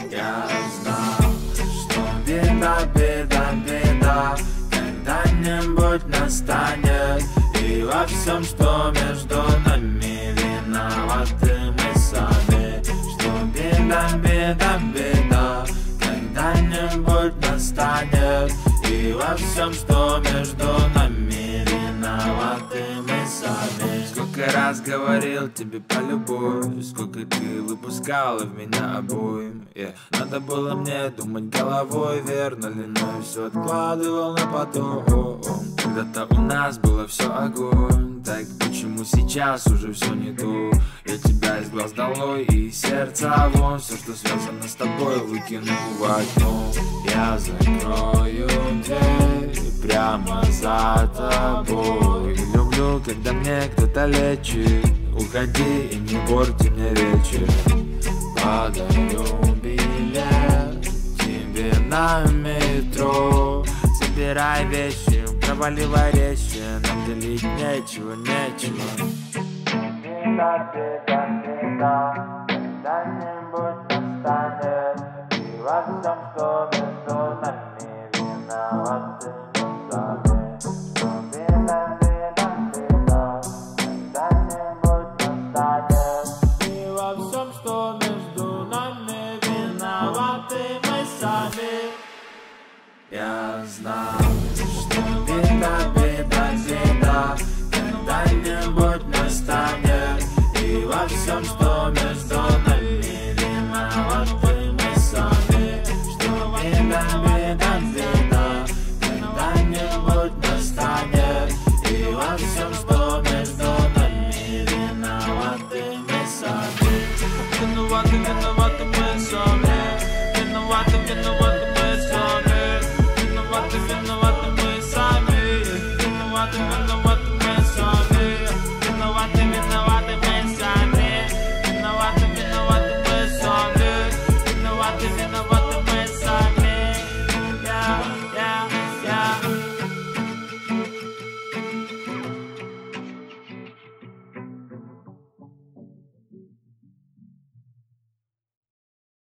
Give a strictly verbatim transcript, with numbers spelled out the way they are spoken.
Я знал, что беда, беда, беда когда-нибудь настанет, и во всем, что между нами, виноваты мы сами. Что беда, беда, беда когда-нибудь настанет, и во всем, что между нами, виноваты мы сами. Сколько раз говорил тебе полюбуюсь, сколько ты выпускала в меня обоим, yeah. Надо было мне думать головой, верно ли, но все откладывал на потом. Когда-то у нас было все огонь, так почему сейчас уже все не то? Я тебя из глаз долой и из сердца вон, все, что связано с тобой, выкину в окно. Я закрою дверь прямо за тобой. Люблю, когда мне кто-то лечит. Уходи и не порти мне вечер. Подарю билет тебе на метро. Собирай вещи, проваливай резче, нам делить нечего, нечего. Беда, беда, беда когда-нибудь настанет, и во всем, что между нами, виноваты мы сами. Что беда, беда, беда когда-нибудь настанет, и во всем, что между нами, виноваты мы сами. Я знал, что беда, беда, беда когда-нибудь настанет, и во всем, что между нами, виноваты мы сами. Что беда, беда, беда когда-нибудь настанет.